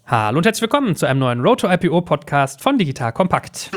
Hallo und herzlich willkommen zu einem neuen Road to IPO Podcast von Digital Kompakt.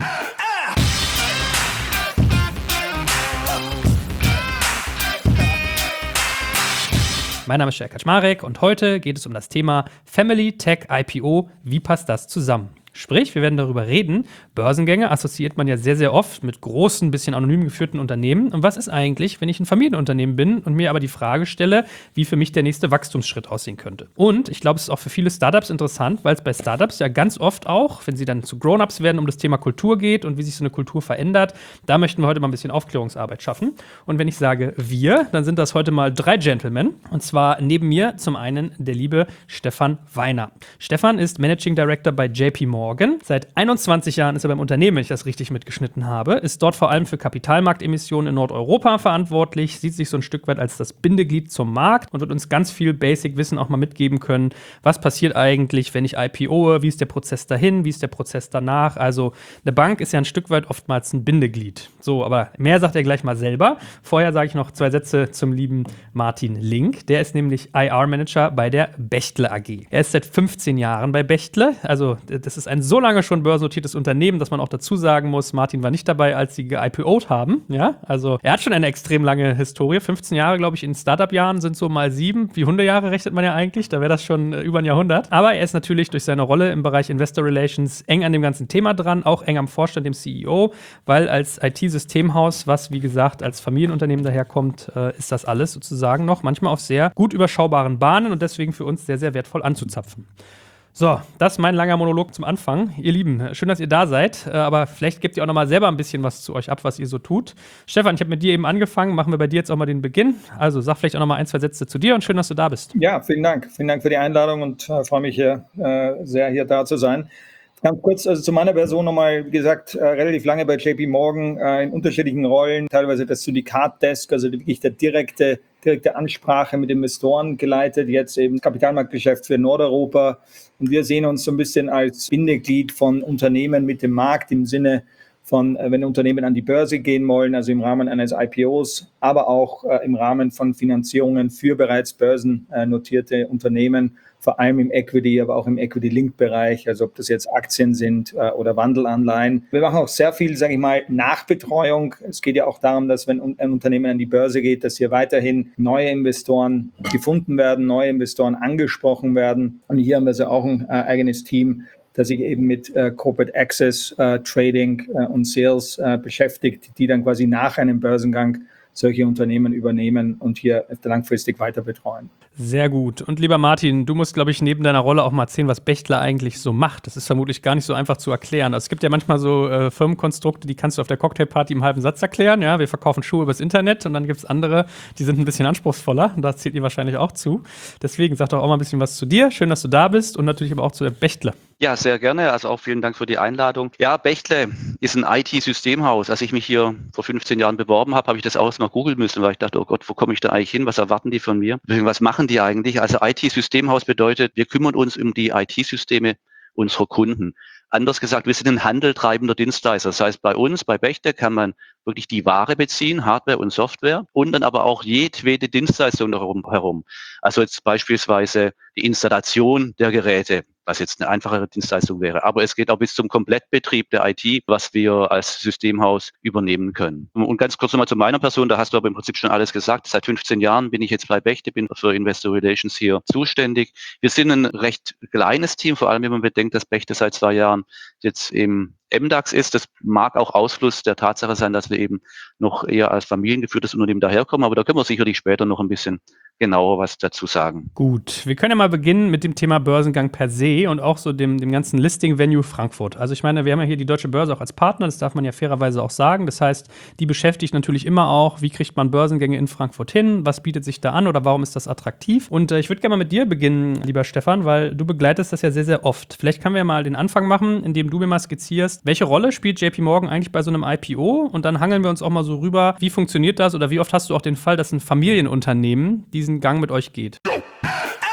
Mein Name ist Jörg Kaczmarek und heute geht es um das Thema Family Tech IPO. Wie passt das zusammen? Sprich, wir werden darüber reden. Börsengänge assoziiert man ja sehr, sehr oft mit großen, bisschen anonym geführten Unternehmen. Und was ist eigentlich, wenn ich ein Familienunternehmen bin und mir aber die Frage stelle, wie für mich der nächste Wachstumsschritt aussehen könnte? Und ich glaube, es ist auch für viele Startups interessant, weil es bei Startups ja ganz oft auch, wenn sie dann zu Grown-ups werden, um das Thema Kultur geht und wie sich so eine Kultur verändert. Da möchten wir heute mal ein bisschen Aufklärungsarbeit schaffen. Und wenn ich sage wir, dann sind das heute mal 3 Gentlemen. Und zwar neben mir zum einen der liebe Stefan Weiner. Stefan ist Managing Director bei JP Morgan. Seit 21 Jahren ist er beim Unternehmen, wenn ich das richtig mitgeschnitten habe, ist dort vor allem für Kapitalmarktemissionen in Nordeuropa verantwortlich, sieht sich so ein Stück weit als das Bindeglied zum Markt und wird uns ganz viel Basic-Wissen auch mal mitgeben können. Was passiert eigentlich, wenn ich IPOe? Wie ist der Prozess dahin? Wie ist der Prozess danach? Also eine Bank ist ja ein Stück weit oftmals ein Bindeglied. So, aber mehr sagt er gleich mal selber. Vorher sage ich noch 2 Sätze zum lieben Martin Link. Der ist nämlich IR-Manager bei der Bechtle AG. Er ist seit 15 Jahren bei Bechtle. Also das ist ein so lange schon börsennotiertes Unternehmen, dass man auch dazu sagen muss, Martin war nicht dabei, als sie ge-IPO'd haben. Ja, also er hat schon eine extrem lange Historie. 15 Jahre, glaube ich, in Startup-Jahren sind so mal 7. Wie Hundejahre rechnet man ja eigentlich. Da wäre das schon über ein Jahrhundert. Aber er ist natürlich durch seine Rolle im Bereich Investor Relations eng an dem ganzen Thema dran, auch eng am Vorstand, dem CEO, weil als IT-Systemhaus, was wie gesagt als Familienunternehmen daherkommt, ist das alles sozusagen noch manchmal auf sehr gut überschaubaren Bahnen und deswegen für uns sehr, sehr wertvoll anzuzapfen. So, das ist mein langer Monolog zum Anfang. Ihr Lieben, schön, dass ihr da seid, aber vielleicht gebt ihr auch noch mal selber ein bisschen was zu euch ab, was ihr so tut. Stefan, ich habe mit dir eben angefangen, machen wir bei dir jetzt auch mal den Beginn. Also sag vielleicht auch noch mal 1, 2 Sätze zu dir und schön, dass du da bist. Ja, vielen Dank. Vielen Dank für die Einladung und freue mich sehr, hier da zu sein. Ganz kurz, also zu meiner Person nochmal, wie gesagt, relativ lange bei JP Morgan in unterschiedlichen Rollen, teilweise das Syndikat-Desk, also wirklich der direkte Ansprache mit Investoren geleitet, jetzt eben Kapitalmarktgeschäft für Nordeuropa. Und wir sehen uns so ein bisschen als Bindeglied von Unternehmen mit dem Markt im Sinne von, wenn Unternehmen an die Börse gehen wollen, also im Rahmen eines IPOs, aber auch im Rahmen von Finanzierungen für bereits börsennotierte Unternehmen, vor allem im Equity, aber auch im Equity-Link-Bereich, also ob das jetzt Aktien sind oder Wandelanleihen. Wir machen auch sehr viel, sage ich mal, Nachbetreuung. Es geht ja auch darum, dass wenn ein Unternehmen an die Börse geht, dass hier weiterhin neue Investoren gefunden werden, neue Investoren angesprochen werden. Und hier haben wir also auch ein eigenes Team, das sich eben mit Corporate Access, Trading und Sales beschäftigt, die dann quasi nach einem Börsengang solche Unternehmen übernehmen und hier langfristig weiter betreuen. Sehr gut. Und lieber Martin, du musst, glaube ich, neben deiner Rolle auch mal erzählen, was Bechtle eigentlich so macht. Das ist vermutlich gar nicht so einfach zu erklären. Also es gibt ja manchmal so Firmenkonstrukte, die kannst du auf der Cocktailparty im halben Satz erklären. Ja, wir verkaufen Schuhe übers Internet und dann gibt es andere, die sind ein bisschen anspruchsvoller. Und da zählt ihr wahrscheinlich auch zu. Deswegen sag doch auch mal ein bisschen was zu dir. Schön, dass du da bist und natürlich aber auch zu der Bechtle. Ja, sehr gerne. Also auch vielen Dank für die Einladung. Ja, Bechtle ist ein IT-Systemhaus. Als ich mich hier vor 15 Jahren beworben habe, habe ich das auch erstmal googeln müssen, weil ich dachte, oh Gott, wo komme ich da eigentlich hin? Was erwarten die von mir? Was machen die eigentlich? Also IT-Systemhaus bedeutet, wir kümmern uns um die IT-Systeme unserer Kunden. Anders gesagt, wir sind ein handeltreibender Dienstleister. Das heißt, bei uns, bei Bechtle, kann man wirklich die Ware beziehen, Hardware und Software und dann aber auch jedwede Dienstleistung darum herum. Also jetzt beispielsweise die Installation der Geräte, was jetzt eine einfachere Dienstleistung wäre. Aber es geht auch bis zum Komplettbetrieb der IT, was wir als Systemhaus übernehmen können. Und ganz kurz nochmal zu meiner Person, da hast du aber im Prinzip schon alles gesagt. Seit 15 Jahren bin ich jetzt bei Bechtle, bin für Investor Relations hier zuständig. Wir sind ein recht kleines Team, vor allem wenn man bedenkt, dass Bechtle seit 2 Jahren jetzt im MDAX ist. Das mag auch Ausfluss der Tatsache sein, dass wir eben noch eher als familiengeführtes Unternehmen daherkommen, aber da können wir sicherlich später noch ein bisschen genauer was dazu sagen. Gut, wir können ja mal beginnen mit dem Thema Börsengang per se und auch so dem ganzen Listing-Venue Frankfurt. Also ich meine, wir haben ja hier die Deutsche Börse auch als Partner, das darf man ja fairerweise auch sagen. Das heißt, die beschäftigt natürlich immer auch, wie kriegt man Börsengänge in Frankfurt hin, was bietet sich da an oder warum ist das attraktiv? Und ich würde gerne mal mit dir beginnen, lieber Stefan, weil du begleitest das ja sehr, sehr oft. Vielleicht können wir mal den Anfang machen, indem du mir mal skizzierst, welche Rolle spielt JP Morgan eigentlich bei so einem IPO? Und dann hangeln wir uns auch mal so rüber, wie funktioniert das oder wie oft hast du auch den Fall, dass ein Familienunternehmen diesen Gang mit euch geht?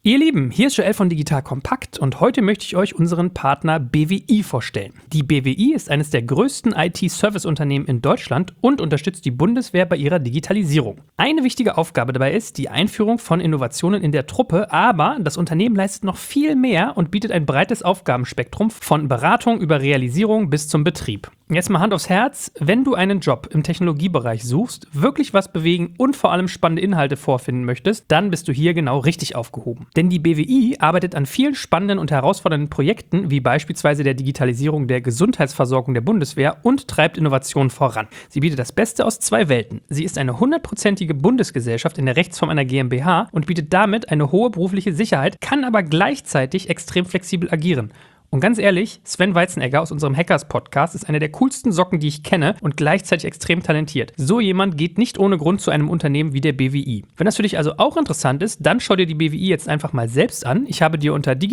Ihr Lieben, hier ist Joel von Digital Kompakt und heute möchte ich euch unseren Partner BWI vorstellen. Die BWI ist eines der größten IT-Service-Unternehmen in Deutschland und unterstützt die Bundeswehr bei ihrer Digitalisierung. Eine wichtige Aufgabe dabei ist die Einführung von Innovationen in der Truppe, aber das Unternehmen leistet noch viel mehr und bietet ein breites Aufgabenspektrum von Beratung über Realisierung bis zum Betrieb. Jetzt mal Hand aufs Herz, wenn du einen Job im Technologiebereich suchst, wirklich was bewegen und vor allem spannende Inhalte vorfinden möchtest, dann bist du hier genau richtig aufgehoben. Denn die BWI arbeitet an vielen spannenden und herausfordernden Projekten, wie beispielsweise der Digitalisierung der Gesundheitsversorgung der Bundeswehr und treibt Innovationen voran. Sie bietet das Beste aus zwei Welten. Sie ist eine 100%ige Bundesgesellschaft in der Rechtsform einer GmbH und bietet damit eine hohe berufliche Sicherheit, kann aber gleichzeitig extrem flexibel agieren. Und ganz ehrlich, Sven Weizenegger aus unserem Hackers-Podcast ist einer der coolsten Socken, die ich kenne und gleichzeitig extrem talentiert. So jemand geht nicht ohne Grund zu einem Unternehmen wie der BWI. Wenn das für dich also auch interessant ist, dann schau dir die BWI jetzt einfach mal selbst an. Ich habe dir unter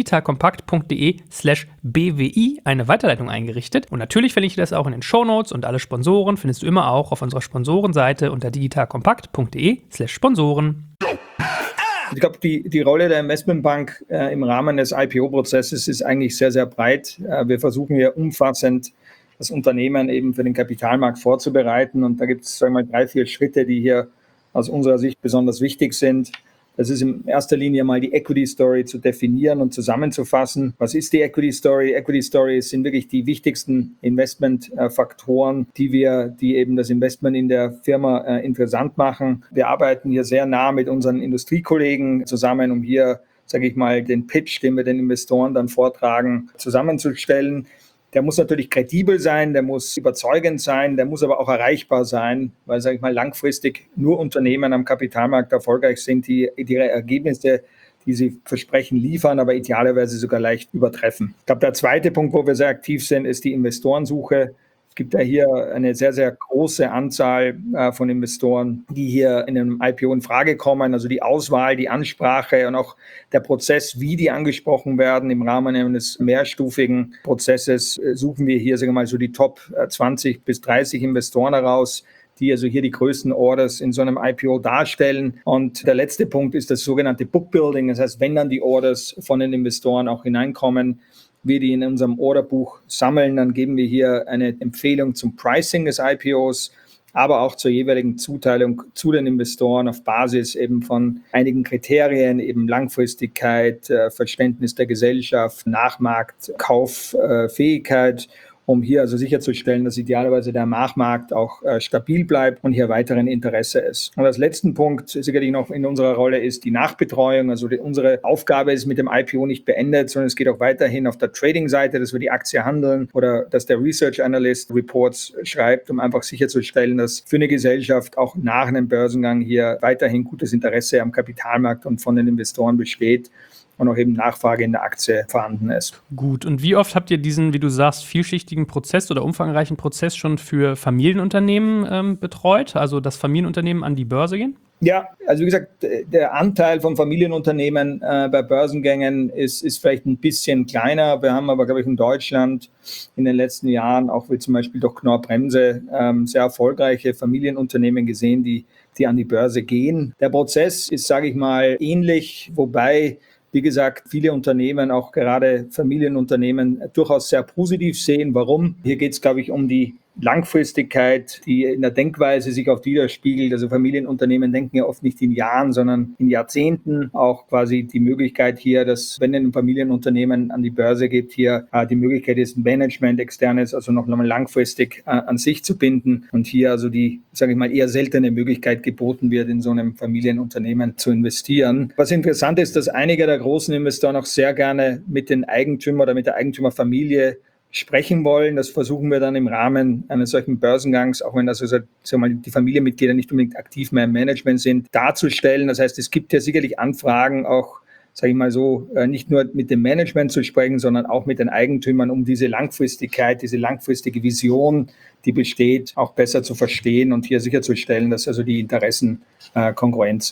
digitalkompakt.de/BWI eine Weiterleitung eingerichtet. Und natürlich verlinke ich das auch in den Shownotes und alle Sponsoren findest du immer auch auf unserer Sponsorenseite unter digitalkompakt.de/Sponsoren. Ich glaube, die Rolle der Investmentbank im Rahmen des IPO-Prozesses ist eigentlich sehr, sehr breit. Wir versuchen hier umfassend das Unternehmen eben für den Kapitalmarkt vorzubereiten. Und da gibt es, sagen wir mal, 3-4 Schritte, die hier aus unserer Sicht besonders wichtig sind. Das ist in erster Linie mal die Equity Story zu definieren und zusammenzufassen. Was ist die Equity Story? Equity Stories sind wirklich die wichtigsten Investmentfaktoren, die eben das Investment in der Firma interessant machen. Wir arbeiten hier sehr nah mit unseren Industriekollegen zusammen, um hier, sage ich mal, den Pitch, den wir den Investoren dann vortragen, zusammenzustellen. Der muss natürlich kredibel sein, der muss überzeugend sein, der muss aber auch erreichbar sein, weil, sage ich mal, langfristig nur Unternehmen am Kapitalmarkt erfolgreich sind, die ihre Ergebnisse, die sie versprechen, liefern, aber idealerweise sogar leicht übertreffen. Ich glaube, der zweite Punkt, wo wir sehr aktiv sind, ist die Investorensuche. Es gibt ja hier eine sehr, sehr große Anzahl von Investoren, die hier in einem IPO in Frage kommen. Also die Auswahl, die Ansprache und auch der Prozess, wie die angesprochen werden im Rahmen eines mehrstufigen Prozesses, suchen wir hier, sagen wir mal, so die Top 20 bis 30 Investoren heraus, die also hier die größten Orders in so einem IPO darstellen. Und der letzte Punkt ist das sogenannte Bookbuilding. Das heißt, wenn dann die Orders von den Investoren auch hineinkommen, wir die in unserem Orderbuch sammeln, dann geben wir hier eine Empfehlung zum Pricing des IPOs, aber auch zur jeweiligen Zuteilung zu den Investoren auf Basis eben von einigen Kriterien, eben Langfristigkeit, Verständnis der Gesellschaft, Nachmarkt, Kauffähigkeit, um hier also sicherzustellen, dass idealerweise der Nachmarkt auch stabil bleibt und hier weiterhin Interesse ist. Und als letzten Punkt sicherlich noch in unserer Rolle ist die Nachbetreuung. Also unsere Aufgabe ist mit dem IPO nicht beendet, sondern es geht auch weiterhin auf der Trading-Seite, dass wir die Aktie handeln oder dass der Research Analyst Reports schreibt, um einfach sicherzustellen, dass für eine Gesellschaft auch nach einem Börsengang hier weiterhin gutes Interesse am Kapitalmarkt und von den Investoren besteht und auch eben Nachfrage in der Aktie vorhanden ist. Gut, und wie oft habt ihr diesen, wie du sagst, vielschichtigen Prozess oder umfangreichen Prozess schon für Familienunternehmen betreut, also dass Familienunternehmen an die Börse gehen? Ja, also wie gesagt, der Anteil von Familienunternehmen bei Börsengängen ist vielleicht ein bisschen kleiner. Wir haben aber, glaube ich, in Deutschland in den letzten Jahren, auch wie zum Beispiel durch Knorr-Bremse, sehr erfolgreiche Familienunternehmen gesehen, die an die Börse gehen. Der Prozess ist, sage ich mal, ähnlich, wobei, wie gesagt, viele Unternehmen, auch gerade Familienunternehmen, durchaus sehr positiv sehen. Warum? Hier geht es, glaube ich, um die Langfristigkeit, die in der Denkweise sich oft widerspiegelt. Also Familienunternehmen denken ja oft nicht in Jahren, sondern in Jahrzehnten. Auch quasi die Möglichkeit hier, dass, wenn ein Familienunternehmen an die Börse geht, hier die Möglichkeit ist, ein Management externes, also noch einmal langfristig an sich zu binden und hier also die, sage ich mal, eher seltene Möglichkeit geboten wird, in so einem Familienunternehmen zu investieren. Was interessant ist, dass einige der großen Investoren auch sehr gerne mit den Eigentümern oder mit der Eigentümerfamilie sprechen wollen. Das versuchen wir dann im Rahmen eines solchen Börsengangs, auch wenn das also, sagen wir mal, die Familienmitglieder nicht unbedingt aktiv mehr im Management sind, darzustellen. Das heißt, es gibt ja sicherlich Anfragen, auch, sage ich mal so, nicht nur mit dem Management zu sprechen, sondern auch mit den Eigentümern, um diese Langfristigkeit, diese langfristige Vision, die besteht, auch besser zu verstehen und hier sicherzustellen, dass also die Interessen kongruent sind.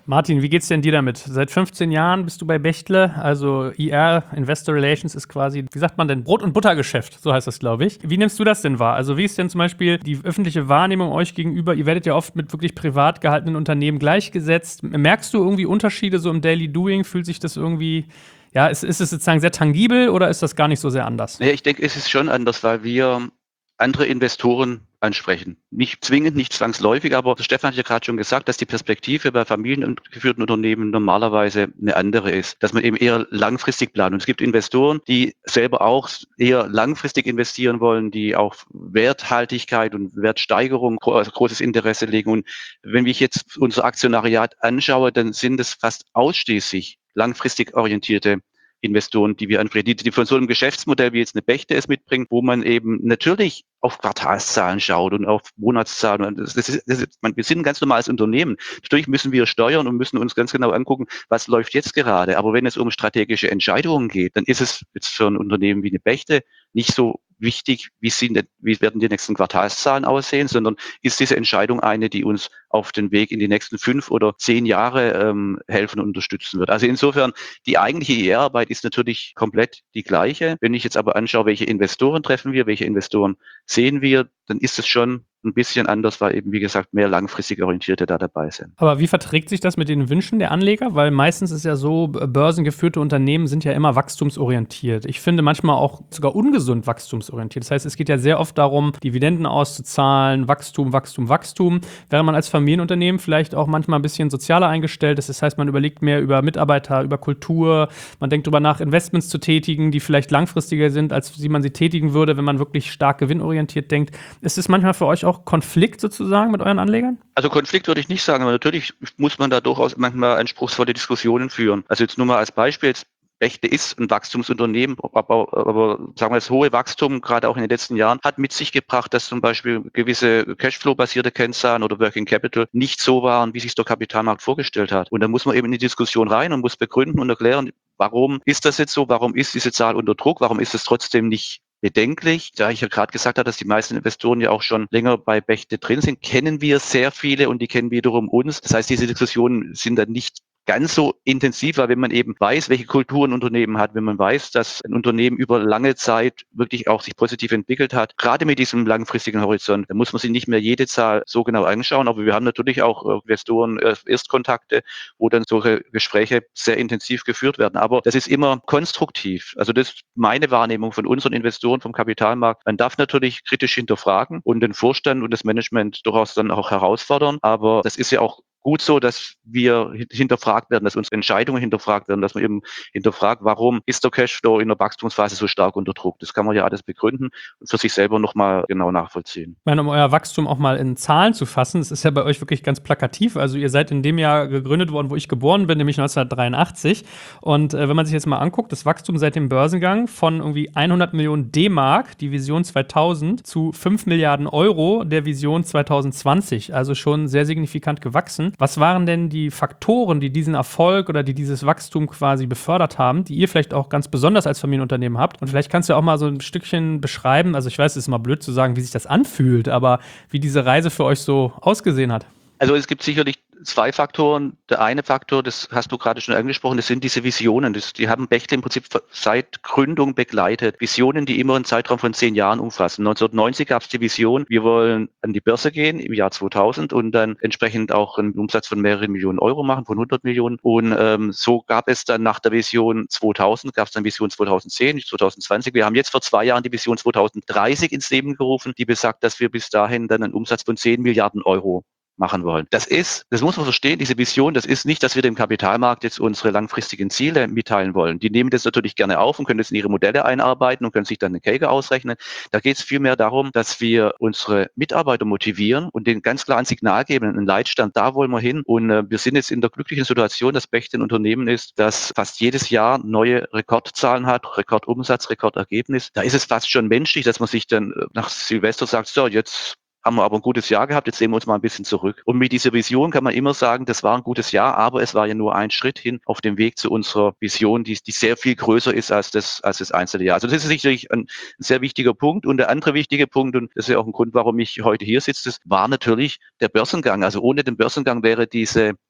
Martin, wie geht's denn dir damit? Seit 15 Jahren bist du bei Bechtle, also IR, Investor Relations ist quasi, wie sagt man denn, Brot- und Buttergeschäft, so heißt das, glaube ich. Wie nimmst du das denn wahr? Also wie ist denn zum Beispiel die öffentliche Wahrnehmung euch gegenüber? Ihr werdet ja oft mit wirklich privat gehaltenen Unternehmen gleichgesetzt. Merkst du irgendwie Unterschiede so im Daily Doing? Fühlt sich das irgendwie, ja, ist es sozusagen sehr tangibel oder ist das gar nicht so sehr anders? Ja, ich denke, es ist schon anders, weil wir andere Investoren ansprechen. Nicht zwingend, nicht zwangsläufig, aber Stefan hat ja gerade schon gesagt, dass die Perspektive bei familiengeführten Unternehmen normalerweise eine andere ist, dass man eben eher langfristig plant. Und es gibt Investoren, die selber auch eher langfristig investieren wollen, die auf Werthaltigkeit und Wertsteigerung großes Interesse legen. Und wenn ich jetzt unser Aktionariat anschaue, dann sind es fast ausschließlich langfristig orientierte Investoren, die wir ansprechen, die von so einem Geschäftsmodell wie jetzt eine Bechtle es mitbringt, wo man eben natürlich auf Quartalszahlen schaut und auf Monatszahlen. Und wir sind ein ganz normales Unternehmen. Natürlich müssen wir steuern und müssen uns ganz genau angucken, was läuft jetzt gerade. Aber wenn es um strategische Entscheidungen geht, dann ist es jetzt für ein Unternehmen wie eine Bechtle nicht so wichtig, wie werden die nächsten Quartalszahlen aussehen, sondern ist diese Entscheidung eine, die uns auf den Weg in die nächsten 5 oder 10 Jahre helfen und unterstützen wird. Also insofern, die eigentliche IR-Arbeit ist natürlich komplett die gleiche. Wenn ich jetzt aber anschaue, welche Investoren treffen wir, welche Investoren sehen wir, dann ist es schon ein bisschen anders, weil eben, wie gesagt, mehr langfristig Orientierte da dabei sind. Aber wie verträgt sich das mit den Wünschen der Anleger? Weil meistens ist ja so, börsengeführte Unternehmen sind ja immer wachstumsorientiert. Ich finde manchmal auch sogar ungesund wachstumsorientiert. Das heißt, es geht ja sehr oft darum, Dividenden auszuzahlen, Wachstum, Wachstum, Wachstum. Während man als Familienunternehmen vielleicht auch manchmal ein bisschen sozialer eingestellt ist. Das heißt, man überlegt mehr über Mitarbeiter, über Kultur. Man denkt darüber nach, Investments zu tätigen, die vielleicht langfristiger sind, als wie man sie tätigen würde, wenn man wirklich stark gewinnorientiert denkt. Ist es manchmal für euch auch Konflikt sozusagen mit euren Anlegern? Also Konflikt würde ich nicht sagen, aber natürlich muss man da durchaus manchmal anspruchsvolle Diskussionen führen. Also jetzt nur mal als Beispiel, Bechtle ist ein Wachstumsunternehmen, aber sagen wir, das hohe Wachstum, gerade auch in den letzten Jahren, hat mit sich gebracht, dass zum Beispiel gewisse Cashflow-basierte Kennzahlen oder Working Capital nicht so waren, wie sich der Kapitalmarkt vorgestellt hat. Und da muss man eben in die Diskussion rein und muss begründen und erklären, warum ist das jetzt so, warum ist diese Zahl unter Druck, warum ist es trotzdem nicht bedenklich. Da ich ja gerade gesagt habe, dass die meisten Investoren ja auch schon länger bei Bechtle drin sind, kennen wir sehr viele und die kennen wiederum uns. Das heißt, diese Diskussionen sind dann nicht ganz so intensiv, weil wenn man eben weiß, welche Kultur ein Unternehmen hat, wenn man weiß, dass ein Unternehmen über lange Zeit wirklich auch sich positiv entwickelt hat, gerade mit diesem langfristigen Horizont, dann muss man sich nicht mehr jede Zahl so genau anschauen, aber wir haben natürlich auch Investoren Erstkontakte, wo dann solche Gespräche sehr intensiv geführt werden. Aber das ist immer konstruktiv. Also das ist meine Wahrnehmung von unseren Investoren vom Kapitalmarkt. Man darf natürlich kritisch hinterfragen und den Vorstand und das Management durchaus dann auch herausfordern, aber das ist ja auch gut so, dass wir hinterfragt werden, dass unsere Entscheidungen hinterfragt werden, dass man eben hinterfragt, warum ist der Cashflow in der Wachstumsphase so stark unter Druck. Das kann man ja alles begründen und für sich selber nochmal genau nachvollziehen. Ich meine, um euer Wachstum auch mal in Zahlen zu fassen, es ist ja bei euch wirklich ganz plakativ. Also ihr seid in dem Jahr gegründet worden, wo ich geboren bin, nämlich 1983. Und wenn man sich jetzt mal anguckt, das Wachstum seit dem Börsengang von irgendwie 100 Millionen D-Mark, die Vision 2000, zu 5 Milliarden Euro der Vision 2020. Also schon sehr signifikant gewachsen. Was waren denn die Faktoren, die diesen Erfolg oder die dieses Wachstum quasi befördert haben, die ihr vielleicht auch ganz besonders als Familienunternehmen habt? Und vielleicht kannst du auch mal so ein Stückchen beschreiben, also ich weiß, es ist mal blöd zu sagen, wie sich das anfühlt, aber wie diese Reise für euch so ausgesehen hat. Also es gibt sicherlich zwei Faktoren. Der eine Faktor, das hast du gerade schon angesprochen, das sind diese Visionen. Die haben Bechtle im Prinzip seit Gründung begleitet. Visionen, die immer einen Zeitraum von 10 Jahren umfassen. 1990 gab es die Vision, wir wollen an die Börse gehen im Jahr 2000 und dann entsprechend auch einen Umsatz von mehreren Millionen Euro machen, von 100 Millionen. Und so gab es dann nach der Vision 2000, gab es dann Vision 2010, 2020. Wir haben jetzt vor 2 Jahren die Vision 2030 ins Leben gerufen, die besagt, dass wir bis dahin dann einen Umsatz von 10 Milliarden Euro machen wollen. Das muss man verstehen, diese Vision, das ist nicht, dass wir dem Kapitalmarkt jetzt unsere langfristigen Ziele mitteilen wollen. Die nehmen das natürlich gerne auf und können das in ihre Modelle einarbeiten und können sich dann eine CAGR ausrechnen. Da geht es vielmehr darum, dass wir unsere Mitarbeiter motivieren und denen ganz klar ein Signal geben, einen Leitstand, da wollen wir hin. Und wir sind jetzt in der glücklichen Situation, dass Bechtle ein Unternehmen ist, das fast jedes Jahr neue Rekordzahlen hat, Rekordumsatz, Rekordergebnis. Da ist es fast schon menschlich, dass man sich dann nach Silvester sagt, so, jetzt haben wir aber ein gutes Jahr gehabt, jetzt sehen wir uns mal ein bisschen zurück. Und mit dieser Vision kann man immer sagen, das war ein gutes Jahr, aber es war ja nur ein Schritt hin auf dem Weg zu unserer Vision, die sehr viel größer ist als das einzelne Jahr. Also das ist sicherlich ein sehr wichtiger Punkt. Und der andere wichtige Punkt, und das ist ja auch ein Grund, warum ich heute hier sitze, das war natürlich der Börsengang. Also ohne den Börsengang wäre diese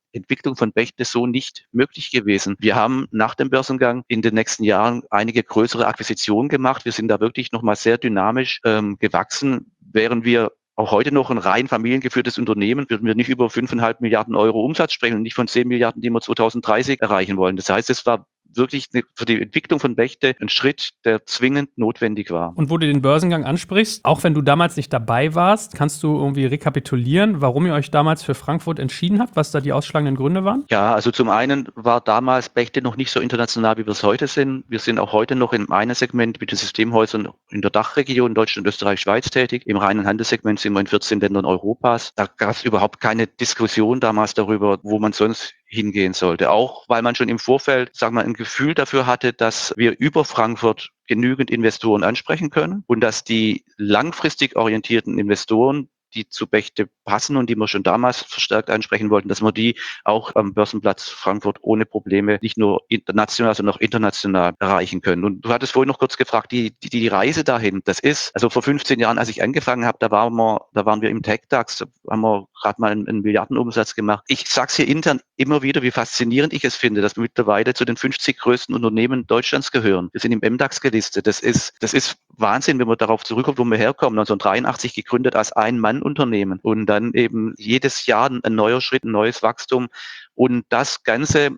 Entwicklung von Bechtle so nicht möglich gewesen. Wir haben nach dem Börsengang in den nächsten Jahren einige größere Akquisitionen gemacht. Wir sind da wirklich nochmal sehr dynamisch gewachsen, während wir auch heute noch ein rein familiengeführtes Unternehmen, würden wir nicht über 5,5 Milliarden Euro Umsatz sprechen und nicht von 10 Milliarden, die wir 2030 erreichen wollen. Das heißt, es war wirklich für die Entwicklung von Bechtle ein Schritt, der zwingend notwendig war. Und wo du den Börsengang ansprichst, auch wenn du damals nicht dabei warst, kannst du irgendwie rekapitulieren, warum ihr euch damals für Frankfurt entschieden habt, was da die ausschlagenden Gründe waren? Ja, also zum einen war damals Bechtle noch nicht so international, wie wir es heute sind. Wir sind auch heute noch in einem Segment mit den Systemhäusern in der Dachregion Deutschland, Österreich, Schweiz tätig. Im reinen Handelssegment sind wir in 14 Ländern Europas. Da gab es überhaupt keine Diskussion damals darüber, wo man sonst hingehen sollte. Auch weil man schon im Vorfeld, sagen wir, ein Gefühl dafür hatte, dass wir über Frankfurt genügend Investoren ansprechen können und dass die langfristig orientierten Investoren, die zu Bechtle passen und die wir schon damals verstärkt ansprechen wollten, dass wir die auch am Börsenplatz Frankfurt ohne Probleme nicht nur national, sondern auch international erreichen können. Und du hattest vorhin noch kurz gefragt, die Reise dahin, das ist, also vor 15 Jahren, als ich angefangen habe, da waren wir im Tech-DAX, da haben wir gerade mal einen Milliardenumsatz gemacht. Ich sage es hier intern immer wieder, wie faszinierend ich es finde, dass wir mittlerweile zu den 50 größten Unternehmen Deutschlands gehören. Wir sind im MDAX gelistet. Das ist Wahnsinn, wenn man darauf zurückkommt, wo wir herkommen. 1983 gegründet als Ein-Mann-Unternehmen und dann eben jedes Jahr ein neuer Schritt, ein neues Wachstum und das Ganze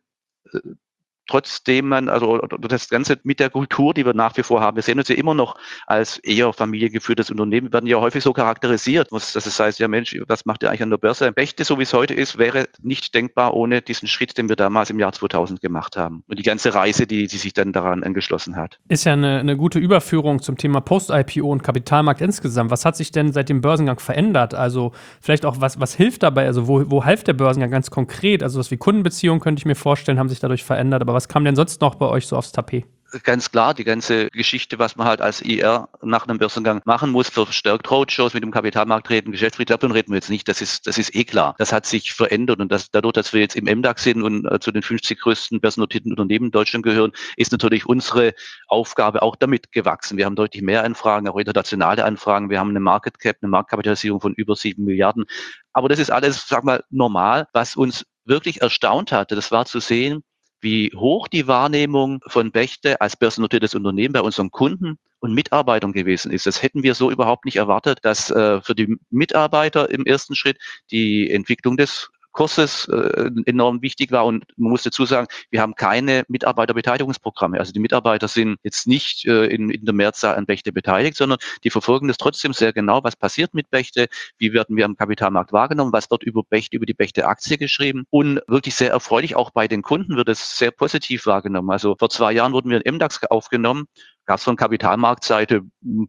trotzdem das Ganze mit der Kultur, die wir nach wie vor haben. Wir sehen uns ja immer noch als eher familiengeführtes Unternehmen. Wir werden ja häufig so charakterisiert, dass es heißt, ja Mensch, was macht ihr eigentlich an der Börse? Bechtle, so wie es heute ist, wäre nicht denkbar ohne diesen Schritt, den wir damals im Jahr 2000 gemacht haben. Und die ganze Reise, die sich dann daran angeschlossen hat. Ist ja eine gute Überführung zum Thema Post-IPO und Kapitalmarkt insgesamt. Was hat sich denn seit dem Börsengang verändert? Also vielleicht auch, was hilft dabei? Also wo half der Börsengang ganz konkret? Also was wie Kundenbeziehungen, könnte ich mir vorstellen, haben sich dadurch verändert. Aber was kam denn sonst noch bei euch so aufs Tapet? Ganz klar, die ganze Geschichte, was man halt als IR nach einem Börsengang machen muss, verstärkt Roadshows mit dem Kapitalmarkt reden, Geschäftsfried, davon reden wir jetzt nicht, das ist eh klar. Das hat sich verändert und dadurch, dass wir jetzt im MDAX sind und zu den 50 größten börsennotierten Unternehmen in Deutschland gehören, ist natürlich unsere Aufgabe auch damit gewachsen. Wir haben deutlich mehr Anfragen, auch internationale Anfragen. Wir haben eine Market Cap, eine Marktkapitalisierung von über 7 Milliarden. Aber das ist alles, sag mal, normal. Was uns wirklich erstaunt hatte, das war zu sehen, wie hoch die Wahrnehmung von Bechtle als börsennotiertes Unternehmen bei unseren Kunden und Mitarbeitern gewesen ist. Das hätten wir so überhaupt nicht erwartet, dass für die Mitarbeiter im ersten Schritt die Entwicklung des Kurses enorm wichtig war. Und man muss dazu sagen, wir haben keine Mitarbeiterbeteiligungsprogramme. Also die Mitarbeiter sind jetzt nicht in der Mehrzahl an Bechtle beteiligt, sondern die verfolgen das trotzdem sehr genau, was passiert mit Bechtle, wie werden wir am Kapitalmarkt wahrgenommen, was dort über die Bechtle-Aktie geschrieben. Und wirklich sehr erfreulich, auch bei den Kunden wird es sehr positiv wahrgenommen. Also vor 2 Jahren wurden wir in MDAX aufgenommen, gab es von Kapitalmarktseite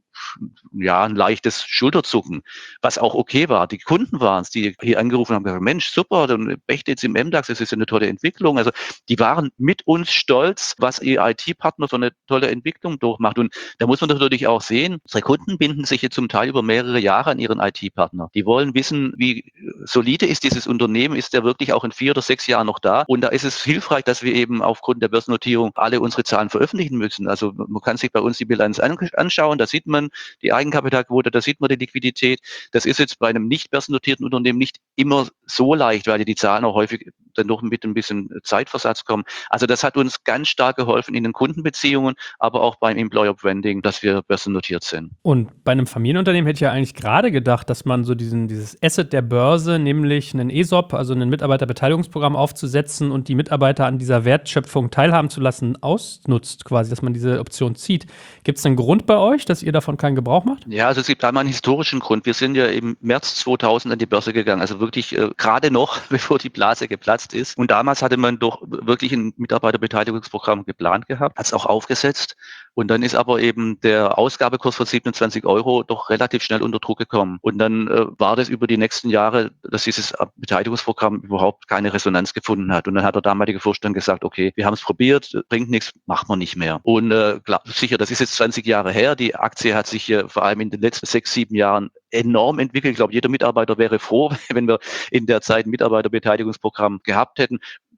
ja ein leichtes Schulterzucken, was auch okay war. Die Kunden waren es, die hier angerufen haben, gesagt, Mensch, super, dann Bechtle jetzt im MDAX, das ist eine tolle Entwicklung. Also die waren mit uns stolz, was ihr IT-Partner so eine tolle Entwicklung durchmacht. Und da muss man natürlich auch sehen, unsere Kunden binden sich jetzt zum Teil über mehrere Jahre an ihren IT-Partner. Die wollen wissen, wie solide ist dieses Unternehmen, ist der wirklich auch in 4 oder 6 Jahren noch da? Und da ist es hilfreich, dass wir eben aufgrund der Börsennotierung alle unsere Zahlen veröffentlichen müssen. Also man kann sich bei uns die Bilanz anschauen, da sieht man die Eigenkapitalquote, da sieht man die Liquidität. Das ist jetzt bei einem nicht börsennotierten Unternehmen nicht immer so leicht, weil die Zahlen auch häufig dann doch mit ein bisschen Zeitversatz kommen. Also das hat uns ganz stark geholfen in den Kundenbeziehungen, aber auch beim Employer Branding, dass wir börsennotiert sind. Und bei einem Familienunternehmen hätte ich ja eigentlich gerade gedacht, dass man so dieses Asset der Börse, nämlich einen ESOP, also ein Mitarbeiterbeteiligungsprogramm aufzusetzen und die Mitarbeiter an dieser Wertschöpfung teilhaben zu lassen, ausnutzt quasi, dass man diese Option zieht. Gibt es einen Grund bei euch, dass ihr davon keinen Gebrauch macht? Ja, also es gibt einmal einen historischen Grund. Wir sind ja im März 2000 an die Börse gegangen, also wirklich gerade noch, bevor die Blase geplatzt ist. Und damals hatte man doch wirklich ein Mitarbeiterbeteiligungsprogramm geplant gehabt, hat es auch aufgesetzt. Und dann ist aber eben der Ausgabekurs von 27 € doch relativ schnell unter Druck gekommen. Und dann war das über die nächsten Jahre, dass dieses Beteiligungsprogramm überhaupt keine Resonanz gefunden hat. Und dann hat der damalige Vorstand gesagt, okay, wir haben es probiert, bringt nichts, machen wir nicht mehr. Und klar, sicher, das ist jetzt 20 Jahre her. Die Aktie hat sich vor allem in den letzten 6, 7 Jahren enorm entwickelt. Ich glaube, jeder Mitarbeiter wäre froh, wenn wir in der Zeit ein Mitarbeiterbeteiligungsprogramm gehabt hätten.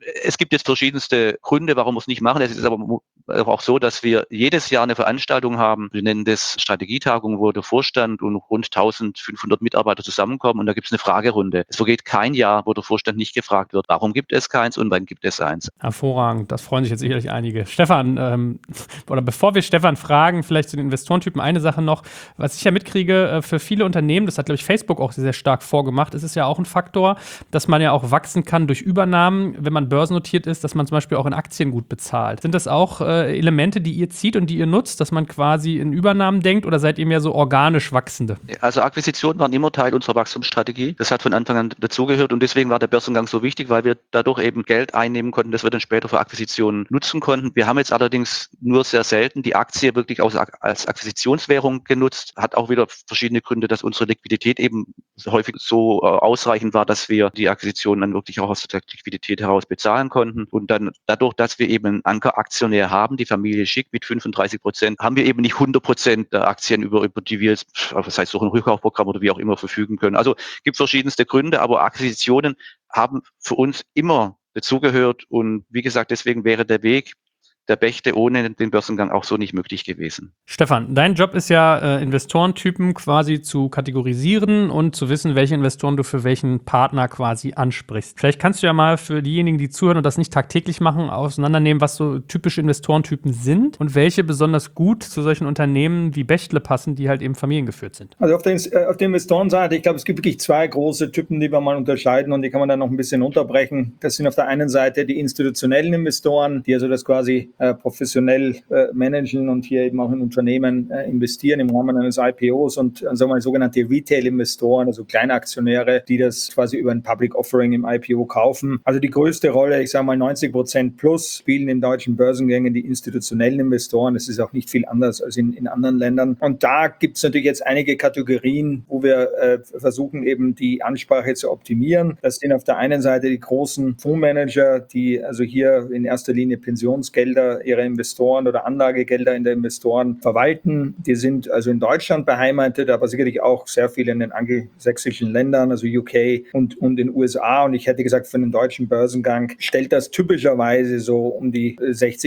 es gibt jetzt verschiedenste Gründe, warum wir es nicht machen. Es ist aber auch so, dass wir jedes Jahr eine Veranstaltung haben. Wir nennen das Strategietagung, wo der Vorstand und rund 1500 Mitarbeiter zusammenkommen und da gibt es eine Fragerunde. Es vergeht kein Jahr, wo der Vorstand nicht gefragt wird, warum gibt es keins und wann gibt es eins. Hervorragend, das freuen sich jetzt sicherlich einige. Stefan, oder bevor wir Stefan fragen, vielleicht zu den Investorentypen eine Sache noch, was ich ja mitkriege, für viele Unternehmen, das hat, glaube ich, Facebook auch sehr, sehr stark vorgemacht, ist es ja auch ein Faktor, dass man ja auch wachsen kann durch Übernahmen, wenn man börsennotiert ist, dass man zum Beispiel auch in Aktien gut bezahlt. Sind das auch Elemente, die ihr zieht und die ihr nutzt, dass man quasi in Übernahmen denkt oder seid ihr mehr so organisch Wachsende? Also Akquisitionen waren immer Teil unserer Wachstumsstrategie. Das hat von Anfang an dazugehört und deswegen war der Börsengang so wichtig, weil wir dadurch eben Geld einnehmen konnten, das wir dann später für Akquisitionen nutzen konnten. Wir haben jetzt allerdings nur sehr selten die Aktie wirklich als Akquisitionswährung genutzt. Hat auch wieder verschiedene Gründe, dass unsere Liquidität eben häufig so ausreichend war, dass wir die Akquisitionen dann wirklich auch aus der Liquidität heraus bezahlen konnten. Und dann dadurch, dass wir eben einen Ankeraktionär haben, die Familie Schick mit 35%, haben wir eben nicht 100% der Aktien, über die wir jetzt, das heißt durch ein Rückkaufprogramm oder wie auch immer verfügen können. Also gibt verschiedenste Gründe, aber Akquisitionen haben für uns immer dazugehört und wie gesagt, deswegen wäre der Weg der Bechtle ohne den Börsengang auch so nicht möglich gewesen. Stefan, dein Job ist ja, Investorentypen quasi zu kategorisieren und zu wissen, welche Investoren du für welchen Partner quasi ansprichst. Vielleicht kannst du ja mal für diejenigen, die zuhören und das nicht tagtäglich machen, auseinandernehmen, was so typische Investorentypen sind und welche besonders gut zu solchen Unternehmen wie Bechtle passen, die halt eben familiengeführt sind. Also auf der Investorenseite, ich glaube, es gibt wirklich zwei große Typen, die wir mal unterscheiden und die kann man dann noch ein bisschen unterbrechen. Das sind auf der einen Seite die institutionellen Investoren, die also das quasi professionell managen und hier eben auch in Unternehmen investieren im Rahmen eines IPOs und sagen wir mal sogenannte Retail-Investoren, also Kleinaktionäre, die das quasi über ein Public Offering im IPO kaufen. Also die größte Rolle, ich sage mal 90% plus, spielen in deutschen Börsengängen die institutionellen Investoren. Das ist auch nicht viel anders als in anderen Ländern. Und da gibt es natürlich jetzt einige Kategorien, wo wir versuchen eben die Ansprache zu optimieren. Das sind auf der einen Seite die großen Fondsmanager, die also hier in erster Linie Pensionsgelder ihre Investoren oder Anlagegelder in der Investoren verwalten. Die sind also in Deutschland beheimatet, aber sicherlich auch sehr viel in den angelsächsischen Ländern, also UK und in USA. Und ich hätte gesagt, für den deutschen Börsengang stellt das typischerweise so um die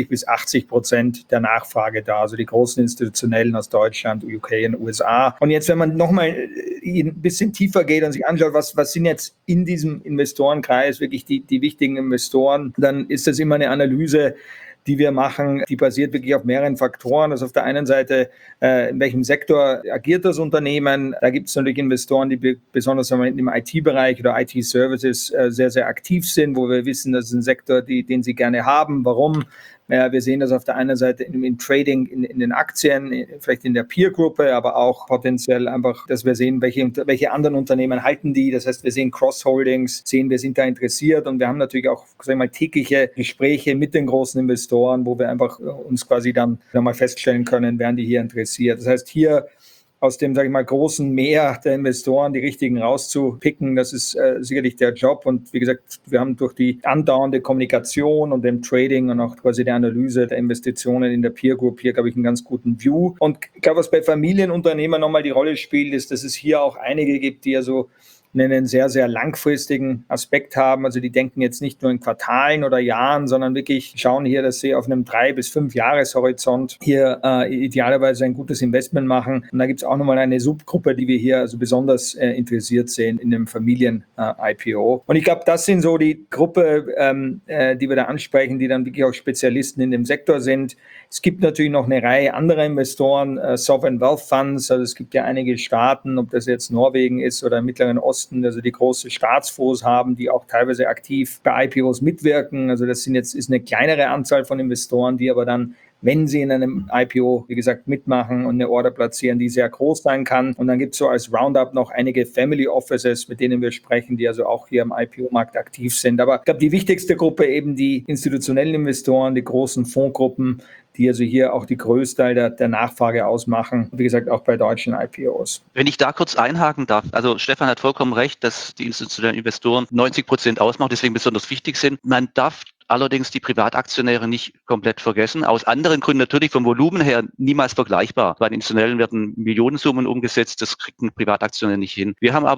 60-80% der Nachfrage dar. Also die großen Institutionellen aus Deutschland, UK und USA. Und jetzt, wenn man nochmal ein bisschen tiefer geht und sich anschaut, was sind jetzt in diesem Investorenkreis wirklich die wichtigen Investoren, dann ist das immer eine Analyse, die wir machen, die basiert wirklich auf mehreren Faktoren. Also auf der einen Seite, in welchem Sektor agiert das Unternehmen? Da gibt es natürlich Investoren, die besonders im IT-Bereich oder IT-Services sehr, sehr aktiv sind, wo wir wissen, das ist ein Sektor, den sie gerne haben. Warum? Ja, wir sehen das auf der einen Seite im Trading in den Aktien, vielleicht in der Peer-Gruppe, aber auch potenziell einfach, dass wir sehen, welche anderen Unternehmen halten die. Das heißt, wir sehen Cross-Holdings, wir sind da interessiert und wir haben natürlich auch, sagen wir mal, tägliche Gespräche mit den großen Investoren, wo wir einfach uns quasi dann mal feststellen können, werden die hier interessiert. Das heißt, hier aus dem, sage ich mal, großen Meer der Investoren die richtigen rauszupicken, das ist sicherlich der Job. Und wie gesagt, wir haben durch die andauernde Kommunikation und dem Trading und auch quasi der Analyse der Investitionen in der Peer Group hier, glaube ich, einen ganz guten View. Und ich glaube, was bei Familienunternehmern nochmal die Rolle spielt, ist, dass es hier auch einige gibt, die also einen sehr, sehr langfristigen Aspekt haben. Also die denken jetzt nicht nur in Quartalen oder Jahren, sondern wirklich schauen hier, dass sie auf einem 3- bis 5-Jahres-Horizont hier idealerweise ein gutes Investment machen. Und da gibt es auch nochmal eine Subgruppe, die wir hier also besonders interessiert sehen in dem Familien-IPO. Und ich glaube, das sind so die Gruppe, die wir da ansprechen, die dann wirklich auch Spezialisten in dem Sektor sind. Es gibt natürlich noch eine Reihe anderer Investoren, Sovereign Wealth Funds, also es gibt ja einige Staaten, ob das jetzt Norwegen ist oder im Mittleren Osten, also die große Staatsfonds haben, die auch teilweise aktiv bei IPOs mitwirken. Also das ist eine kleinere Anzahl von Investoren, die aber dann, wenn sie in einem IPO, wie gesagt, mitmachen und eine Order platzieren, die sehr groß sein kann. Und dann gibt es so als Roundup noch einige Family Offices, mit denen wir sprechen, die also auch hier im IPO-Markt aktiv sind. Aber ich glaube, die wichtigste Gruppe eben die institutionellen Investoren, die großen Fondsgruppen, die also hier auch die Größteil der Nachfrage ausmachen. Wie gesagt, auch bei deutschen IPOs. Wenn ich da kurz einhaken darf, also Stefan hat vollkommen recht, dass die institutionellen Investoren 90% ausmachen, deswegen besonders wichtig sind. Man darf allerdings die Privataktionäre nicht komplett vergessen. Aus anderen Gründen natürlich vom Volumen her niemals vergleichbar. Bei den Institutionellen werden Millionensummen umgesetzt, das kriegt ein Privataktionär nicht hin. Wir haben aber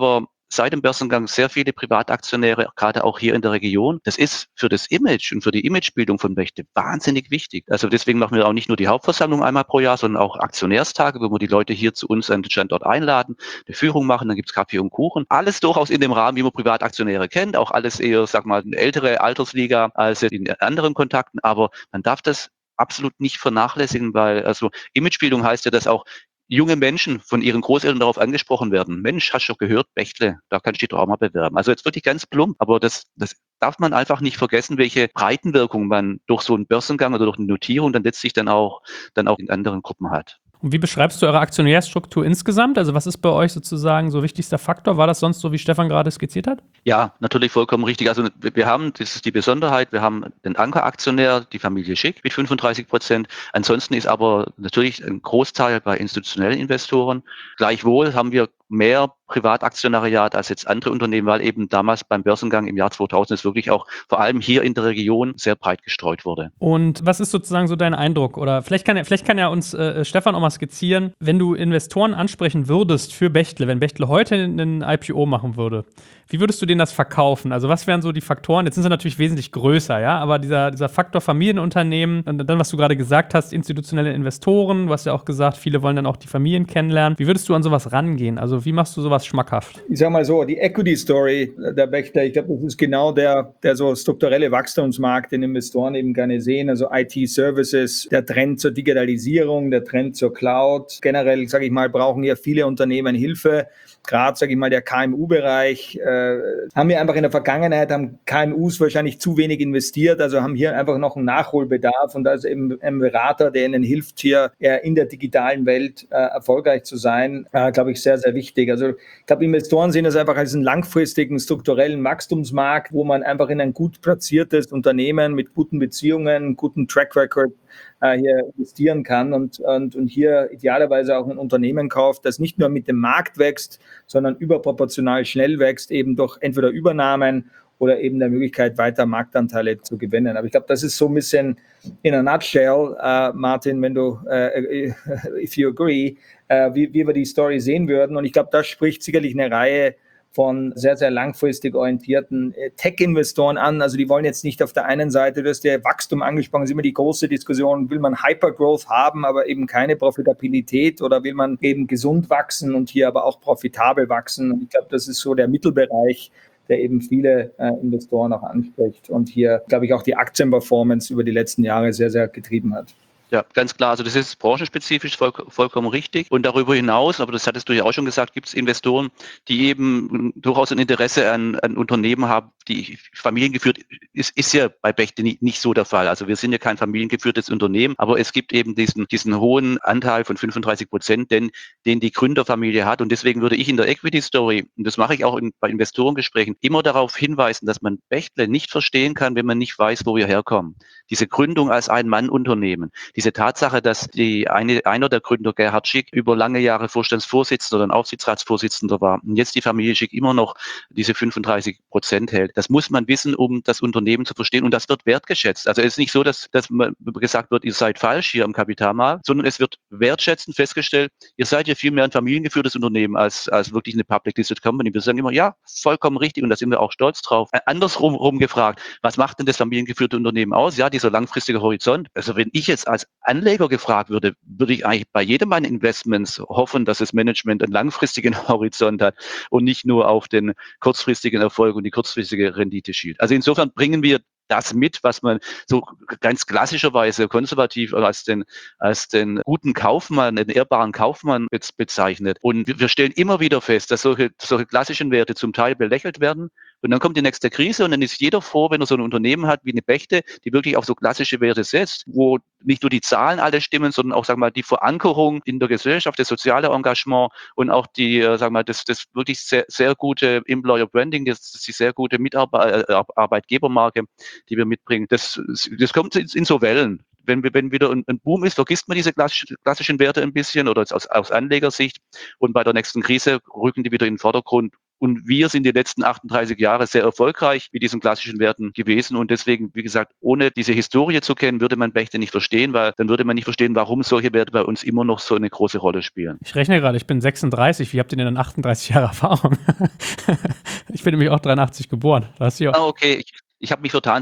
seit dem Börsengang sehr viele Privataktionäre, gerade auch hier in der Region. Das ist für das Image und für die Imagebildung von Bechtle wahnsinnig wichtig. Also deswegen machen wir auch nicht nur die Hauptversammlung einmal pro Jahr, sondern auch Aktionärstage, wo wir die Leute hier zu uns an den Standort einladen, eine Führung machen, dann gibt's Kaffee und Kuchen. Alles durchaus in dem Rahmen, wie man Privataktionäre kennt, auch alles eher, sag mal, eine ältere Altersliga als in anderen Kontakten, aber man darf das absolut nicht vernachlässigen, weil also Imagebildung heißt ja, dass auch junge Menschen von ihren Großeltern darauf angesprochen werden. Mensch, hast du gehört, Bechtle, da kannst du dich doch auch mal bewerben. Also jetzt wirklich ganz plump, aber das darf man einfach nicht vergessen, welche Breitenwirkung man durch so einen Börsengang oder durch eine Notierung dann letztlich dann auch in anderen Gruppen hat. Und wie beschreibst du eure Aktionärsstruktur insgesamt? Also was ist bei euch sozusagen so wichtigster Faktor? War das sonst so, wie Stefan gerade skizziert hat? Ja, natürlich vollkommen richtig. Also wir haben, das ist die Besonderheit, wir haben den Ankeraktionär, die Familie Schick mit 35%. Ansonsten ist aber natürlich ein Großteil bei institutionellen Investoren. Gleichwohl haben wir mehr Privataktionariat als jetzt andere Unternehmen, weil eben damals beim Börsengang im Jahr 2000 es wirklich auch vor allem hier in der Region sehr breit gestreut wurde. Und was ist sozusagen so dein Eindruck? Oder vielleicht kann ja uns Stefan auch mal skizzieren, wenn du Investoren ansprechen würdest für Bechtle, wenn Bechtle heute einen IPO machen würde, wie würdest du denen das verkaufen? Also was wären so die Faktoren? Jetzt sind sie natürlich wesentlich größer, ja, aber dieser Faktor Familienunternehmen und dann, was du gerade gesagt hast, institutionelle Investoren, du hast ja auch gesagt, viele wollen dann auch die Familien kennenlernen. Wie würdest du an sowas rangehen? Also wie machst du sowas schmackhaft? Ich sage mal so, die Equity-Story der Bechtle, ich glaube, das ist genau der so strukturelle Wachstumsmarkt, den Investoren eben gerne sehen, also IT-Services, der Trend zur Digitalisierung, der Trend zur Cloud. Generell, sage ich mal, brauchen ja viele Unternehmen Hilfe. Gerade, sage ich mal, der KMU-Bereich, haben wir einfach in der Vergangenheit, haben KMUs wahrscheinlich zu wenig investiert, also haben hier einfach noch einen Nachholbedarf und da ist eben ein Berater, der ihnen hilft, hier in der digitalen Welt erfolgreich zu sein, glaube ich, sehr, sehr wichtig. Also ich glaube, Investoren sehen das einfach als einen langfristigen, strukturellen Wachstumsmarkt, wo man einfach in ein gut platziertes Unternehmen mit guten Beziehungen, guten Track Record hier investieren kann und hier idealerweise auch ein Unternehmen kauft, das nicht nur mit dem Markt wächst, sondern überproportional schnell wächst, eben durch entweder Übernahmen oder eben der Möglichkeit, weiter Marktanteile zu gewinnen. Aber ich glaube, das ist so ein bisschen in a nutshell, Martin, wenn du, if you agree, wie wir die Story sehen würden. Und ich glaube, das spricht sicherlich eine Reihe von sehr, sehr langfristig orientierten Tech-Investoren an. Also die wollen jetzt nicht auf der einen Seite, du hast ja Wachstum angesprochen, ist immer die große Diskussion, will man Hypergrowth haben, aber eben keine Profitabilität oder will man eben gesund wachsen und hier aber auch profitabel wachsen. Und ich glaube, das ist so der Mittelbereich, der eben viele Investoren auch anspricht und hier, glaube ich, auch die Aktienperformance über die letzten Jahre sehr, sehr getrieben hat. Ja, ganz klar. Also das ist branchenspezifisch vollkommen richtig. Und darüber hinaus, aber das hattest du ja auch schon gesagt, gibt es Investoren, die eben durchaus ein Interesse an Unternehmen haben, die familiengeführt ist ja bei Bechtle nicht so der Fall. Also wir sind ja kein familiengeführtes Unternehmen, aber es gibt eben diesen hohen Anteil von 35%, den die Gründerfamilie hat. Und deswegen würde ich in der Equity Story, und das mache ich auch bei Investorengesprächen, immer darauf hinweisen, dass man Bechtle nicht verstehen kann, wenn man nicht weiß, wo wir herkommen. Diese Gründung als Ein-Mann-Unternehmen. Diese Tatsache, dass einer der Gründer, Gerhard Schick, über lange Jahre Vorstandsvorsitzender oder Aufsichtsratsvorsitzender war und jetzt die Familie Schick immer noch diese 35% hält. Das muss man wissen, um das Unternehmen zu verstehen und das wird wertgeschätzt. Also es ist nicht so, dass man gesagt wird, ihr seid falsch hier am Kapitalmarkt, sondern es wird wertschätzend festgestellt, ihr seid ja viel mehr ein familiengeführtes Unternehmen als wirklich eine Public Listed Company. Wir sagen immer, ja, vollkommen richtig und da sind wir auch stolz drauf. Andersrum gefragt, was macht denn das familiengeführte Unternehmen aus? Ja, dieser langfristige Horizont. Also wenn ich jetzt als Anleger gefragt würde ich eigentlich bei jedem meiner Investments hoffen, dass das Management einen langfristigen Horizont hat und nicht nur auf den kurzfristigen Erfolg und die kurzfristige Rendite schielt. Also insofern bringen wir das mit, was man so ganz klassischerweise konservativ als den guten Kaufmann, den ehrbaren Kaufmann bezeichnet. Und wir stellen immer wieder fest, dass solche klassischen Werte zum Teil belächelt werden. Und dann kommt die nächste Krise und dann ist jeder froh, wenn er so ein Unternehmen hat wie eine Bechtle, die wirklich auf so klassische Werte setzt, wo nicht nur die Zahlen alle stimmen, sondern auch, sagen wir mal, die Verankerung in der Gesellschaft, das soziale Engagement und auch die, sagen wir mal, das wirklich sehr, sehr gute Employer Branding, die sehr gute Arbeitgebermarke, die wir mitbringen. Das kommt in so Wellen. Wenn wieder ein Boom ist, vergisst man diese klassischen Werte ein bisschen oder aus Anlegersicht und bei der nächsten Krise rücken die wieder in den Vordergrund. Und wir sind die letzten 38 Jahre sehr erfolgreich mit diesen klassischen Werten gewesen. Und deswegen, wie gesagt, ohne diese Historie zu kennen, würde man Bechtle nicht verstehen, weil dann würde man nicht verstehen, warum solche Werte bei uns immer noch so eine große Rolle spielen. Ich rechne gerade, ich bin 36. Wie habt ihr denn dann 38 Jahre Erfahrung? Ich bin nämlich auch 83 geboren. Okay. Ich habe mich vertan,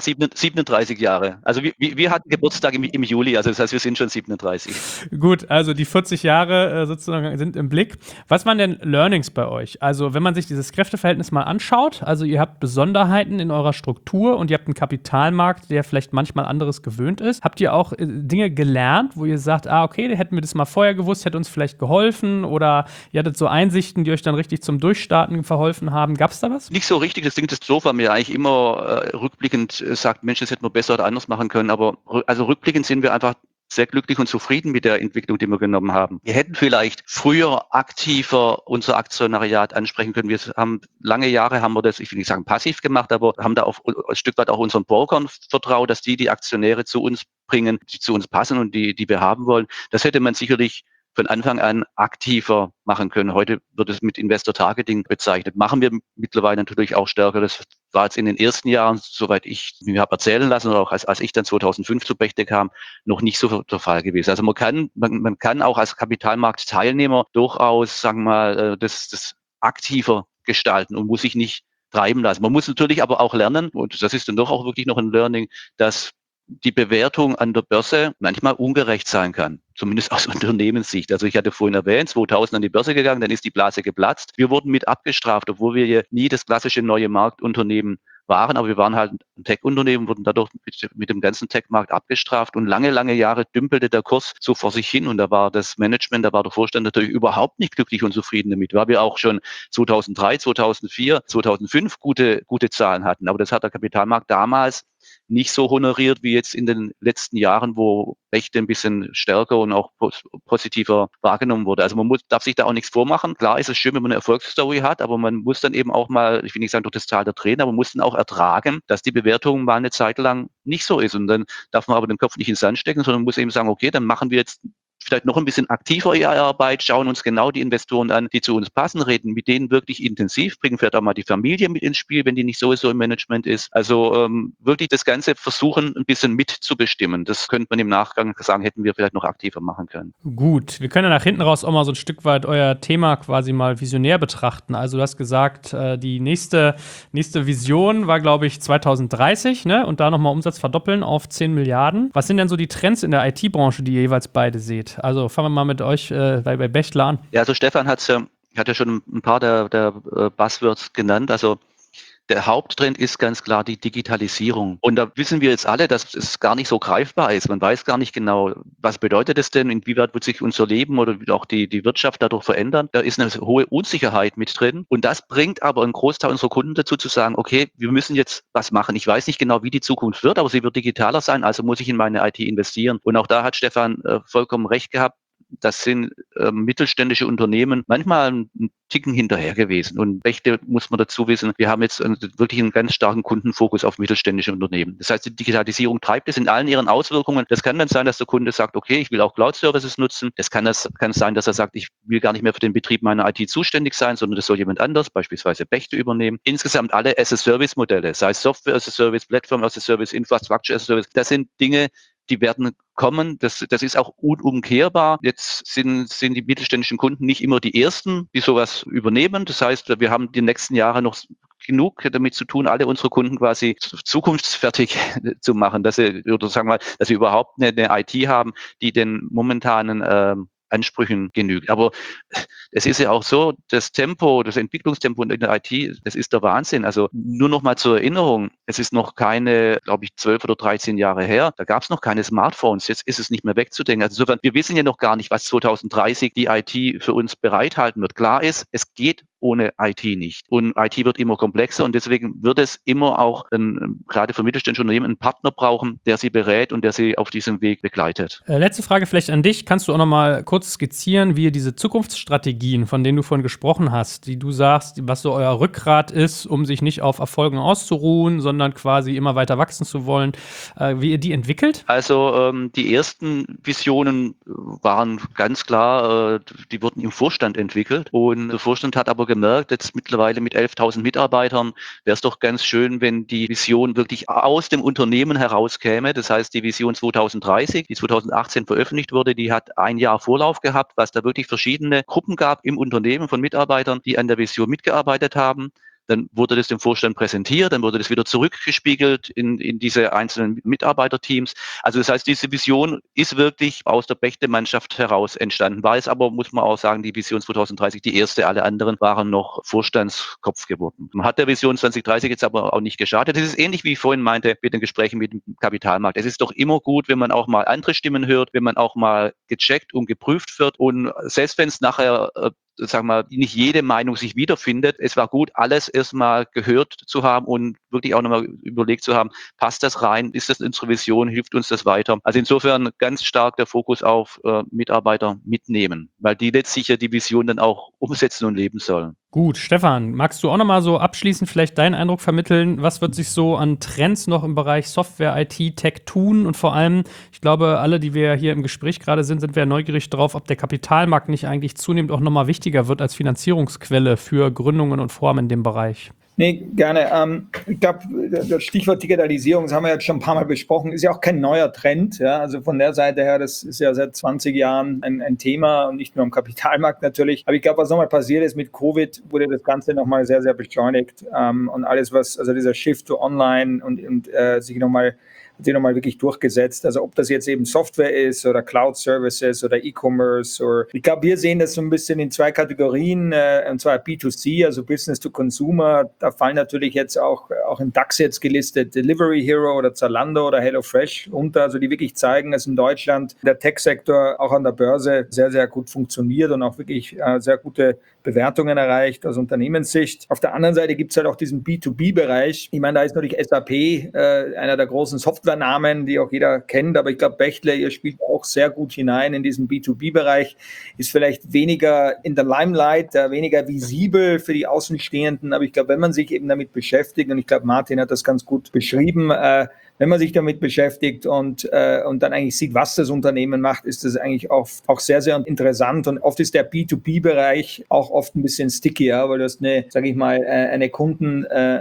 37 Jahre. Also wir hatten Geburtstag im Juli, also das heißt, wir sind schon 37. Gut, also die 40 Jahre sozusagen sind im Blick. Was waren denn Learnings bei euch? Also wenn man sich dieses Kräfteverhältnis mal anschaut, also ihr habt Besonderheiten in eurer Struktur und ihr habt einen Kapitalmarkt, der vielleicht manchmal anderes gewöhnt ist. Habt ihr auch Dinge gelernt, wo ihr sagt, okay, hätten wir das mal vorher gewusst, hätte uns vielleicht geholfen, oder ihr hattet so Einsichten, die euch dann richtig zum Durchstarten verholfen haben? Gab es da was? Nicht so richtig, das klingt das doof, weil mir eigentlich immer rückblickend sagt, Mensch, das hätten wir besser oder anders machen können, aber also rückblickend sind wir einfach sehr glücklich und zufrieden mit der Entwicklung, die wir genommen haben. Wir hätten vielleicht früher aktiver unser Aktionariat ansprechen können. Wir haben lange Jahre haben wir das, ich will nicht sagen passiv gemacht, aber haben da auch ein Stück weit auch unseren Brokern vertraut, dass die Aktionäre zu uns bringen, die zu uns passen und die wir haben wollen. Das hätte man sicherlich von Anfang an aktiver machen können. Heute wird es mit Investor Targeting bezeichnet. Machen wir mittlerweile natürlich auch stärker. Das war jetzt in den ersten Jahren, soweit ich mir habe erzählen lassen, oder auch als ich dann 2005 zu Bechtle kam, noch nicht so der Fall gewesen. Also man kann auch als Kapitalmarktteilnehmer durchaus, sagen wir mal, das aktiver gestalten und muss sich nicht treiben lassen. Man muss natürlich aber auch lernen, und das ist dann doch auch wirklich noch ein Learning, dass die Bewertung an der Börse manchmal ungerecht sein kann, zumindest aus Unternehmenssicht. Also ich hatte vorhin erwähnt, 2000 an die Börse gegangen, dann ist die Blase geplatzt. Wir wurden mit abgestraft, obwohl wir ja nie das klassische neue Marktunternehmen waren, aber wir waren halt ein Tech-Unternehmen, wurden dadurch mit dem ganzen Tech-Markt abgestraft, und lange Jahre dümpelte der Kurs so vor sich hin, und da war das Management, da war der Vorstand natürlich überhaupt nicht glücklich und zufrieden damit, weil wir auch schon 2003, 2004, 2005 gute Zahlen hatten, aber das hat der Kapitalmarkt damals nicht so honoriert wie jetzt in den letzten Jahren, wo Bechtle ein bisschen stärker und auch positiver wahrgenommen wurde. Also man darf sich da auch nichts vormachen. Klar ist es schön, wenn man eine Erfolgsstory hat, aber man muss dann eben auch mal, ich will nicht sagen durch das Tal der Tränen, aber man muss dann auch ertragen, dass die Bewertung mal eine Zeit lang nicht so ist. Und dann darf man aber den Kopf nicht in den Sand stecken, sondern muss eben sagen, okay, dann machen wir jetzt vielleicht noch ein bisschen aktiver Arbeit, schauen uns genau die Investoren an, die zu uns passen, reden mit denen wirklich intensiv, bringen vielleicht auch mal die Familie mit ins Spiel, wenn die nicht sowieso im Management ist. Also wirklich das Ganze versuchen, ein bisschen mitzubestimmen. Das könnte man im Nachgang sagen, hätten wir vielleicht noch aktiver machen können. Gut, wir können ja nach hinten raus auch mal so ein Stück weit euer Thema quasi mal visionär betrachten. Also du hast gesagt, die nächste Vision war, glaube ich, 2030, ne? Und da nochmal Umsatz verdoppeln auf 10 Milliarden. Was sind denn so die Trends in der IT-Branche, die ihr jeweils beide seht? Also fangen wir mal mit euch bei Bechtle an. Ja, also Stefan hat ja schon ein paar der Buzzwords genannt. Also der Haupttrend ist ganz klar die Digitalisierung. Und da wissen wir jetzt alle, dass es gar nicht so greifbar ist. Man weiß gar nicht genau, was bedeutet es denn, inwieweit wird sich unser Leben oder auch die Wirtschaft dadurch verändern. Da ist eine hohe Unsicherheit mit drin. Und das bringt aber einen Großteil unserer Kunden dazu zu sagen, okay, wir müssen jetzt was machen. Ich weiß nicht genau, wie die Zukunft wird, aber sie wird digitaler sein, also muss ich in meine IT investieren. Und auch da hat Stefan vollkommen recht gehabt. Das sind mittelständische Unternehmen manchmal einen Ticken hinterher gewesen. Und Bechtle, muss man dazu wissen, wir haben jetzt wirklich einen ganz starken Kundenfokus auf mittelständische Unternehmen. Das heißt, die Digitalisierung treibt es in allen ihren Auswirkungen. Das kann dann sein, dass der Kunde sagt, okay, ich will auch Cloud-Services nutzen. Das kann sein, dass er sagt, ich will gar nicht mehr für den Betrieb meiner IT zuständig sein, sondern das soll jemand anders, beispielsweise Bechtle, übernehmen. Insgesamt alle as-a-Service-Modelle, sei es Software as a Service, Platform as a Service, Infrastructure as a Service, das sind Dinge, die werden kommen. Das ist auch unumkehrbar. Jetzt sind die mittelständischen Kunden nicht immer die ersten, die sowas übernehmen. Das heißt, wir haben die nächsten Jahre noch genug damit zu tun, alle unsere Kunden quasi zukunftsfertig zu machen, dass sie überhaupt eine IT haben, die den momentanen Ansprüchen genügt. Aber es ist ja auch so, das Entwicklungstempo in der IT, das ist der Wahnsinn. Also nur noch mal zur Erinnerung, es ist noch keine, glaube ich, 12 oder 13 Jahre her, da gab es noch keine Smartphones, jetzt ist es nicht mehr wegzudenken. Also insofern, wir wissen ja noch gar nicht, was 2030 die IT für uns bereithalten wird. Klar ist, es geht ohne IT nicht. Und IT wird immer komplexer, und deswegen wird es immer auch gerade für mittelständische Unternehmen einen Partner brauchen, der sie berät und der sie auf diesem Weg begleitet. Letzte Frage vielleicht an dich. Kannst du auch noch mal kurz skizzieren, wie ihr diese Zukunftsstrategien, von denen du vorhin gesprochen hast, die du sagst, was so euer Rückgrat ist, um sich nicht auf Erfolgen auszuruhen, sondern quasi immer weiter wachsen zu wollen, wie ihr die entwickelt? Also die ersten Visionen waren ganz klar, die wurden im Vorstand entwickelt, und der Vorstand hat aber gemerkt, jetzt mittlerweile mit 11.000 Mitarbeitern, wäre es doch ganz schön, wenn die Vision wirklich aus dem Unternehmen herauskäme. Das heißt, die Vision 2030, die 2018 veröffentlicht wurde, die hat ein Jahr Vorlauf gehabt, was da wirklich verschiedene Gruppen gab im Unternehmen von Mitarbeitern, die an der Vision mitgearbeitet haben. Dann wurde das dem Vorstand präsentiert, dann wurde das wieder zurückgespiegelt in diese einzelnen Mitarbeiterteams. Also das heißt, diese Vision ist wirklich aus der Bechtle-Mannschaft heraus entstanden. War es aber, muss man auch sagen, die Vision 2030 die erste, alle anderen waren noch Vorstandskopf geworden. Man hat der Vision 2030 jetzt aber auch nicht geschadet. Das ist ähnlich, wie ich vorhin meinte, mit den Gesprächen mit dem Kapitalmarkt. Es ist doch immer gut, wenn man auch mal andere Stimmen hört, wenn man auch mal gecheckt und geprüft wird und selbst wenn es nachher sagen wir, nicht jede Meinung sich wiederfindet. Es war gut, alles erstmal gehört zu haben und wirklich auch nochmal überlegt zu haben, passt das rein, ist das unsere Vision, hilft uns das weiter? Also insofern ganz stark der Fokus auf Mitarbeiter mitnehmen, weil die letztlich ja die Vision dann auch umsetzen und leben sollen. Gut, Stefan, magst du auch nochmal so abschließend vielleicht deinen Eindruck vermitteln? Was wird sich so an Trends noch im Bereich Software, IT, Tech tun? Und vor allem, ich glaube, alle, die wir hier im Gespräch gerade sind wir neugierig darauf, ob der Kapitalmarkt nicht eigentlich zunehmend auch nochmal wichtiger wird als Finanzierungsquelle für Gründungen und Vorhaben in dem Bereich. Nee, gerne. Ich glaube, das Stichwort Digitalisierung, das haben wir jetzt schon ein paar Mal besprochen, ist ja auch kein neuer Trend. Ja? Also von der Seite her, das ist ja seit 20 Jahren ein Thema und nicht nur am Kapitalmarkt natürlich. Aber ich glaube, was nochmal passiert ist mit Covid, wurde das Ganze nochmal sehr, sehr beschleunigt. Und alles, also dieser Shift to Online und sich nochmal wirklich durchgesetzt. Also ob das jetzt eben Software ist oder Cloud Services oder E-Commerce. Ich glaube, wir sehen das so ein bisschen in zwei Kategorien, und zwar B2C, also Business to Consumer. Da fallen natürlich jetzt auch im DAX jetzt gelistet Delivery Hero oder Zalando oder HelloFresh unter, also die wirklich zeigen, dass in Deutschland der Tech-Sektor auch an der Börse sehr, sehr gut funktioniert und auch wirklich sehr gute Bewertungen erreicht aus Unternehmenssicht. Auf der anderen Seite gibt es halt auch diesen B2B-Bereich. Ich meine, da ist natürlich SAP einer der großen Softwarenamen, die auch jeder kennt, aber ich glaube, Bechtle, ihr spielt auch sehr gut hinein in diesen B2B-Bereich, ist vielleicht weniger in der Limelight, weniger visibel für die Außenstehenden, aber ich glaube, wenn man sich eben damit beschäftigt, und ich glaube, Martin hat das ganz gut beschrieben, wenn man sich damit beschäftigt und dann eigentlich sieht, was das Unternehmen macht, ist das eigentlich auch sehr, sehr interessant. Und oft ist der B2B-Bereich auch oft ein bisschen stickier, weil du hast eine Kunden,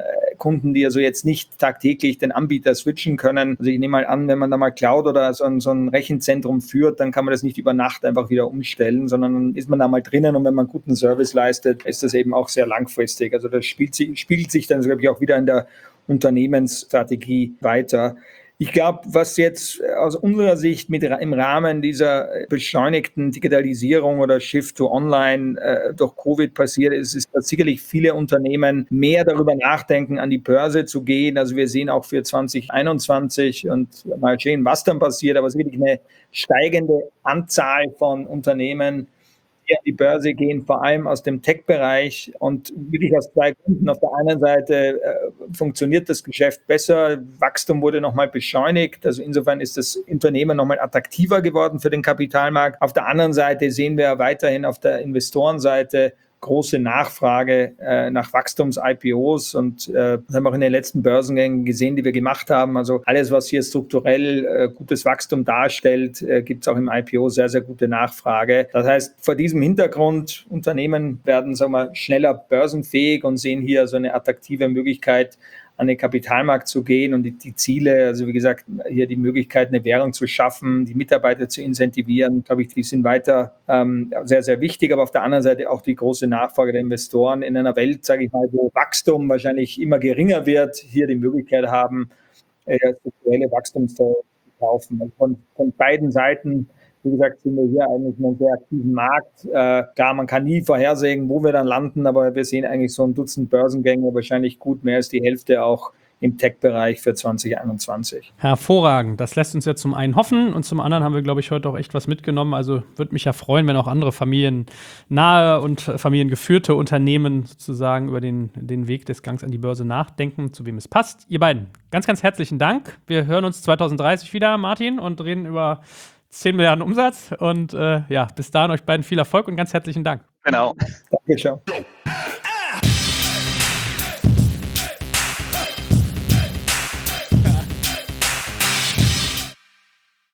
die also jetzt nicht tagtäglich den Anbieter switchen können. Also ich nehme mal an, wenn man da mal Cloud oder so ein Rechenzentrum führt, dann kann man das nicht über Nacht einfach wieder umstellen, sondern dann ist man da mal drinnen und wenn man guten Service leistet, ist das eben auch sehr langfristig. Also das spiegelt sich dann, glaube ich, auch wieder in der Unternehmensstrategie weiter. Ich glaube, was jetzt aus unserer Sicht im Rahmen dieser beschleunigten Digitalisierung oder Shift to Online durch Covid passiert ist, dass sicherlich viele Unternehmen mehr darüber nachdenken, an die Börse zu gehen. Also wir sehen auch für 2021 und mal sehen, was dann passiert, aber es ist wirklich eine steigende Anzahl von Unternehmen, die an die Börse gehen, vor allem aus dem Tech-Bereich und wirklich aus zwei Gründen. Auf der einen Seite funktioniert das Geschäft besser, Wachstum wurde nochmal beschleunigt, also insofern ist das Unternehmen nochmal attraktiver geworden für den Kapitalmarkt. Auf der anderen Seite sehen wir weiterhin auf der Investorenseite große Nachfrage nach Wachstums-IPOs und das haben wir auch in den letzten Börsengängen gesehen, die wir gemacht haben. Also alles, was hier strukturell gutes Wachstum darstellt, gibt es auch im IPO sehr, sehr gute Nachfrage. Das heißt, vor diesem Hintergrund, Unternehmen werden, schneller börsenfähig und sehen hier so eine attraktive Möglichkeit, an den Kapitalmarkt zu gehen und die Ziele, also wie gesagt, hier die Möglichkeit, eine Währung zu schaffen, die Mitarbeiter zu incentivieren, glaube ich, die sind weiter sehr, sehr wichtig, aber auf der anderen Seite auch die große Nachfrage der Investoren in einer Welt, sage ich mal, wo Wachstum wahrscheinlich immer geringer wird, hier die Möglichkeit haben, strukturelle Wachstumsfälle zu kaufen. Und von beiden Seiten, wie gesagt, sind wir hier eigentlich in einem sehr aktiven Markt. Klar, man kann nie vorhersehen, wo wir dann landen, aber wir sehen eigentlich so ein Dutzend Börsengänge, wahrscheinlich gut mehr als die Hälfte auch im Tech-Bereich für 2021. Hervorragend. Das lässt uns ja zum einen hoffen und zum anderen haben wir, glaube ich, heute auch echt was mitgenommen. Also würde mich ja freuen, wenn auch andere familiennahe und familiengeführte Unternehmen sozusagen über den Weg des Gangs an die Börse nachdenken, zu wem es passt. Ihr beiden, ganz, ganz herzlichen Dank. Wir hören uns 2030 wieder, Martin, und reden über 10 Milliarden Umsatz und bis dahin euch beiden viel Erfolg und ganz herzlichen Dank. Genau. Danke, ciao.